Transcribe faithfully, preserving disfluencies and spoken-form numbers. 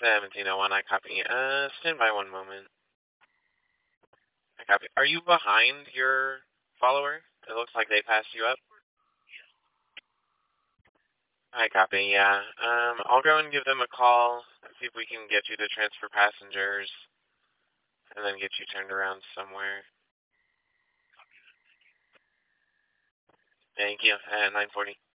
seventeen oh one, I copy. Uh, stand by one moment. I copy. Are you behind your follower? It looks like they passed you up. I copy, yeah. Um, I'll go and give them a call, see if we can get you to transfer passengers, and then get you turned around somewhere. Thank you. At nine forty.